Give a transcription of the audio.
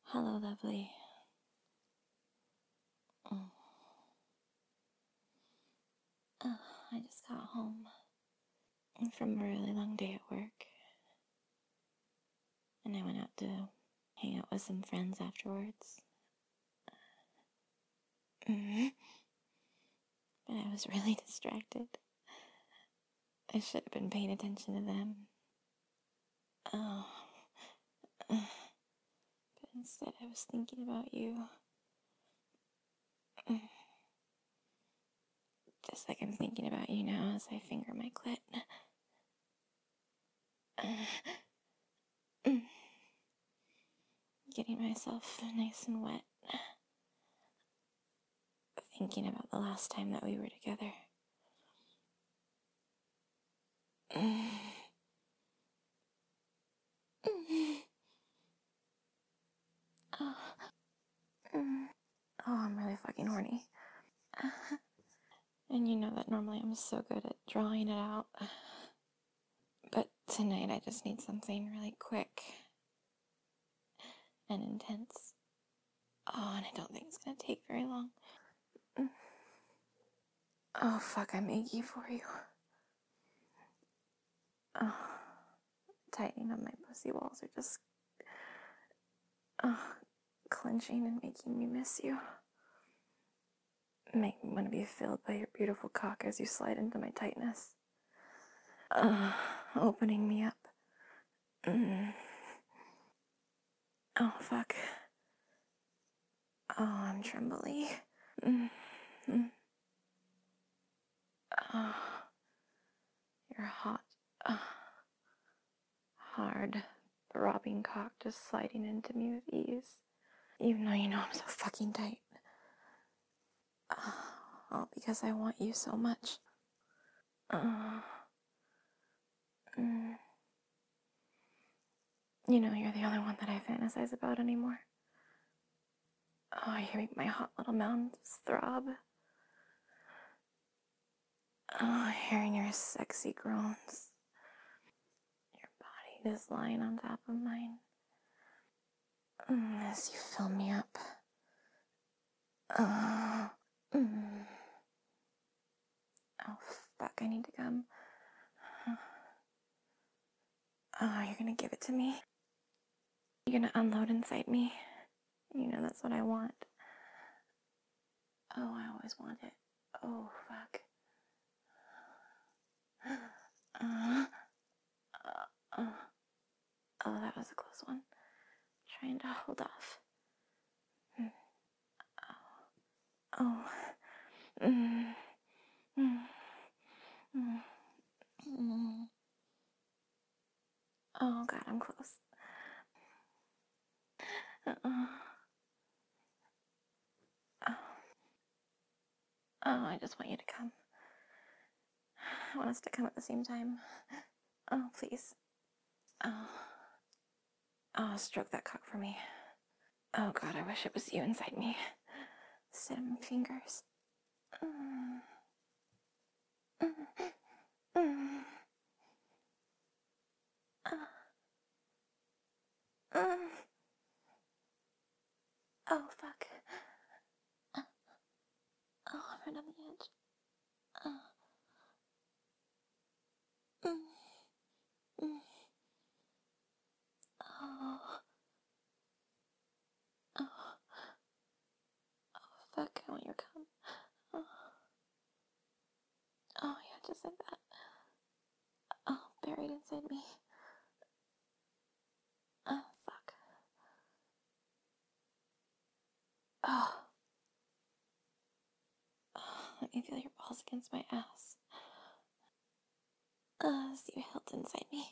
Hello, lovely. Oh, I just got home from a really long day at work, and I went out to hang out with some friends afterwards. But I was really distracted. I should have been paying attention to them. Oh, but instead I was thinking about you. Just like I'm thinking about you now as I finger my clit. Getting myself nice and wet. Thinking about the last time that we were together. Oh, I'm really fucking horny. And you know that normally I'm so good at drawing it out. But tonight I just need something really quick and intense. Oh, and I don't think it's gonna take very long. Oh, fuck, I'm achy for you. Oh, tightening up my pussy walls are just clenching and making me miss you. Make me want to be filled by your beautiful cock as you slide into my tightness. Opening me up. Oh, fuck. Oh, I'm trembly. Oh, you're hot. Hard, throbbing cock just sliding into me with ease. Even though you know I'm so fucking tight. All because I want you so much. You know you're the only one that I fantasize about anymore. Oh, you make my hot little mountains throb. Oh, hearing your sexy groans. Your body just lying on top of mine. As you fill me up. Oh, fuck, I need to come. Oh, you're gonna give it to me? You're gonna unload inside me? You know that's what I want. Oh, I always want it. Oh, fuck. Oh, that was a close one. Trying to hold off. Oh. Oh, God, I'm close. Oh, I just want you to come. I want us to come at the same time. Oh, please. Oh, stroke that cock for me. Oh, God, I wish it was you inside me. Instead of my fingers. Oh, fuck. Oh, I'm right on the edge. Fuck, I want your cum. Oh, yeah, just like that. Oh, buried inside me. Oh, fuck. Oh. Let me feel your balls against my ass. See you held inside me.